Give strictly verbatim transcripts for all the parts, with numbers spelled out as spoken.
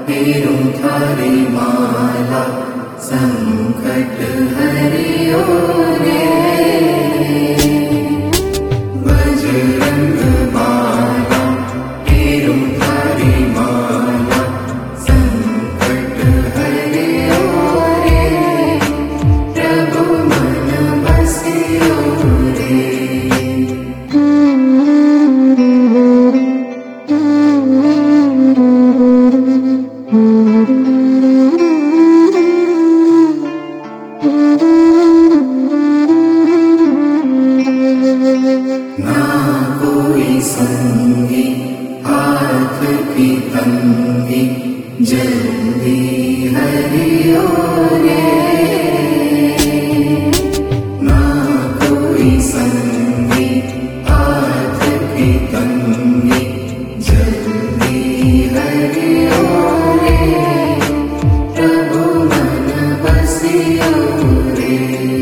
फेरूं थारी माला संकट हरियो रे। बजरंग बाला फेरूं थारी माला संकट हरियो रे। प्रभु मन बसियो रे। ना कोई संगी हाथ की तंगी जल्दी हरियो रे। ना कोई संगी हाथ की तंगी जल्दी हरियो रे। प्रभु मन बसियो रे।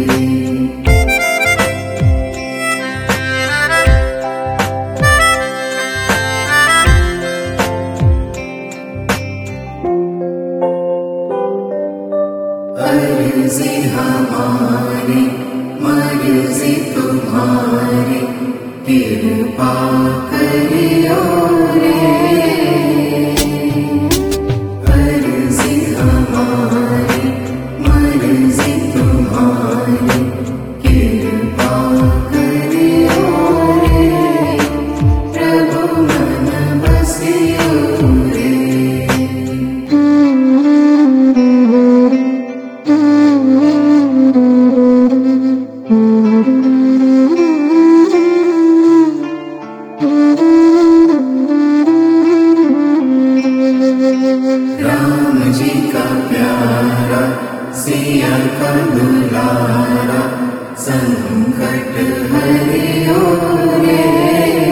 अर्जी हमारी मर्जी तुम्हारी कृपा करियो रे। अर्जी हमारी मर्जी तुम्हारी कृपा करियो रे। प्रभु मन बसियो रे। राम जी का प्यारा सिया का दुलारा संकट हरियो रे।